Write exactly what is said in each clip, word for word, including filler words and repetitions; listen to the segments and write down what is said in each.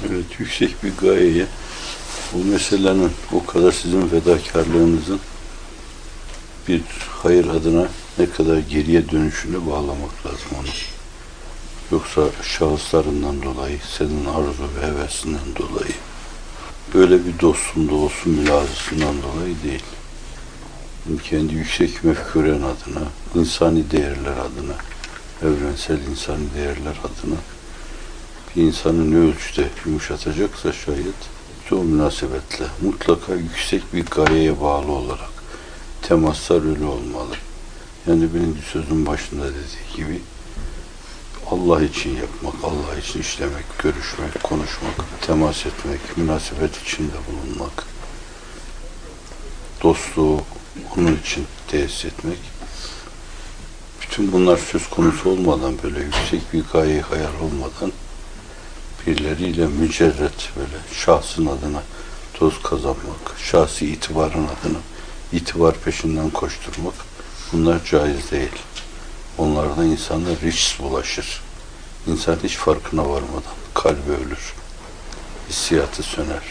Evet, yüksek bir gayeye, bu meselenin o kadar sizin fedakarlığınızın bir hayır adına ne kadar geriye dönüşünü bağlamak lazım onu. Yoksa şahıslarından dolayı, senin arzu ve hevesinden dolayı, böyle bir dostun da olsun mülazısından dolayı değil. Kendi yüksek mefkuren adına, insani değerler adına, evrensel insani değerler adına bir insanı ne ölçüde yumuşatacaksa şayet, o münasebetle mutlaka yüksek bir gayeye bağlı olarak temaslar öyle olmalı. Yani birinci sözün başında dediği gibi Allah için yapmak, Allah için işlemek, görüşmek, konuşmak, temas etmek, münasebet içinde bulunmak, dostluğu onun için tesis etmek. Bütün bunlar söz konusu olmadan, böyle yüksek bir gaye hayal olmadan birileriyle mücerret, böyle şahsın adına toz kazanmak, şahsi itibarın adına itibar peşinden koşturmak, bunlar caiz değil. Onlardan insana rics bulaşır. İnsan hiç farkına varmadan kalbi ölür. Hissiyatı söner.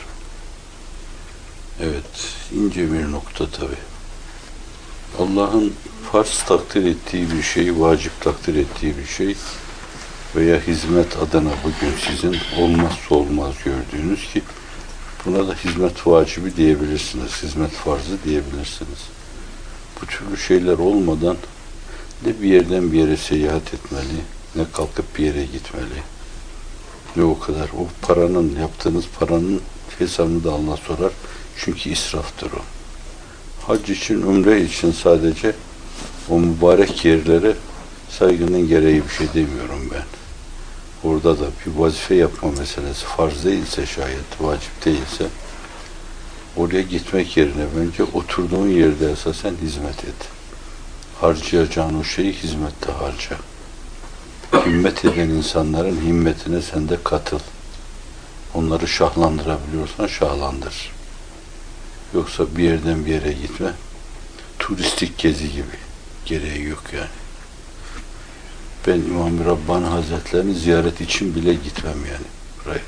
Evet, ince bir nokta tabi. Allah'ın farz takdir ettiği bir şey, vacip takdir ettiği bir şey veya hizmet adına bugün sizin olmazsa olmaz gördüğünüz ki buna da hizmet vacibi diyebilirsiniz, hizmet farzı diyebilirsiniz. Bu türlü şeyler olmadan ne bir yerden bir yere seyahat etmeli, ne kalkıp bir yere gitmeli. Ne o kadar. O paranın, yaptığınız paranın hesabını da Allah sorar. Çünkü israftır o. Hac için, umre için sadece o mübarek yerlere saygının gereği bir şey demiyorum ben. Orada da bir vazife yapma meselesi farz değilse şayet, vacip değilse, oraya gitmek yerine bence oturduğun yerde esasen hizmet et. Harcayacağın o şeyi hizmette harca. Himmet eden insanların himmetine sen de katıl. Onları şahlandırabiliyorsan şahlandır. Yoksa bir yerden bir yere gitme, turistik gezi gibi. Gereği yok yani. Ben İmam-ı Rabbani Hazretlerini ziyaret için bile gitmem yani buraya.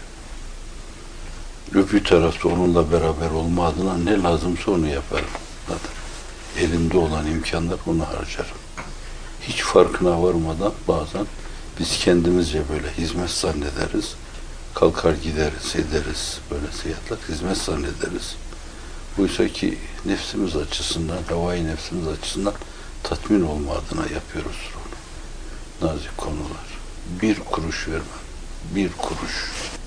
Öbür tarafta onunla beraber olma adına ne lazımsa onu yaparım. Zaten elimde olan imkanlar onu harcarım. Hiç farkına varmadan bazen biz kendimizce böyle hizmet zannederiz. Kalkar gideriz, ederiz. Böyle seyahatler hizmet zannederiz. Oysa ki nefsimiz açısından, havai nefsimiz açısından tatmin olma adına yapıyoruz onu. Nazik konular. Bir kuruş vermem. Bir kuruş.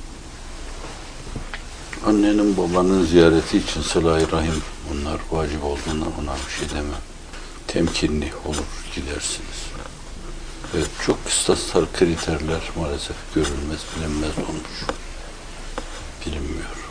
Annenin babanın ziyareti için sıla-i rahim, bunlar vacip olduğundan ona bir şey demem. Temkinli olur, gidersiniz. Evet, çok kıstaslar, kriterler maalesef görülmez, bilinmez olmuş. Bilinmiyor.